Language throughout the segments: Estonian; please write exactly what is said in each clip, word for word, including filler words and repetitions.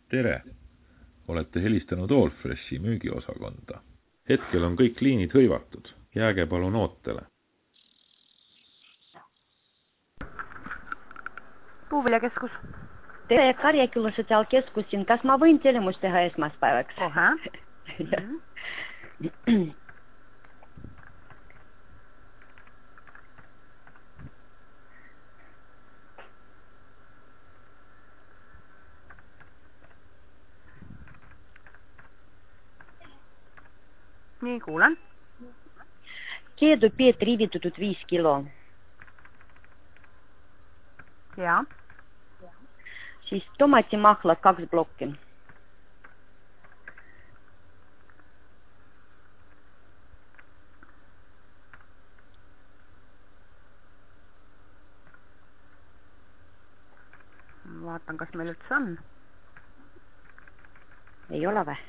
Tere! Olete helistanud Allfreshi müügiosakonda. Hetkel on kõik liinid hõivatud. Jääge palun ootele. Puuviljakeskus. Tere, Karjaküla sotsiaalkeskusin. Kas ma võin telemust teha esmaspäevaks? Ohe. Nii, kuulen. Keedupeed riivitatud viis kilo. Ja. Siis tomatimahla kaks blokki. Vaatan, kas meil üldse on. Ei ole või?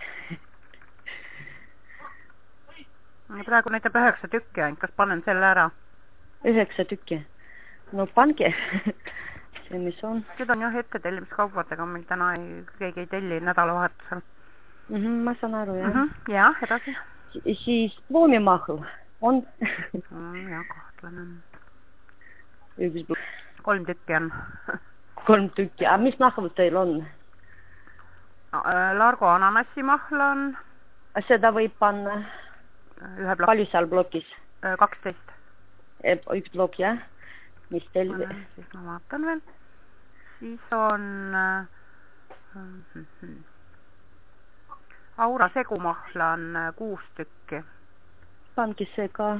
Praegu näitab üheksa tükki ainult. Kas panen selle ära? Üheksa tükki. No pange. See, mis on. Need on jah ette tellimiskaubadega. Meil täna ei, keegi ei telli nädalavahetusel. Mm -hmm, ma saan aru, jah. Mm -hmm, jah, edasi. Siis loomimahl on. mm, jah, kahtlane. Üks blok. Kolm tükki on. Kolm tükki. Aga mis mahl teil on? No, Largo ananassimahl on. Seda võib panna. Ühe blok. Palju seal blokis? kaksteist. Üks blok, jah? Mis teil? Siis ma vaatan veel. Siis on äh, Aura segumahla on kuus tükki. Pangi see ka.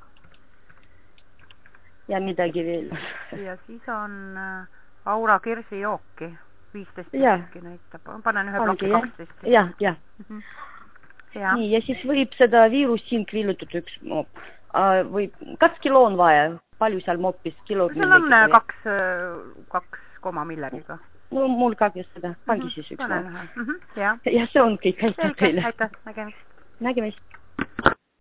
Ja midagi veel. Ja siis on äh, Aura kirsijooki. viisteist tükki näitab. Panen ühe bloki kaksteist. Jah, jah. Mm -hmm. Ja. Nii, ja siis võib seda viirussink viilutud üks mopp. Või kaks kilo on vaja. Palju seal moppis? Kilo seal on millegi, kaks, kaks koma millegagi. No mul ka seda. Pangi siis üks mopp. Ja. ja see on kõik. Aitäh teile. Aitäh, nägemist. Nägemist.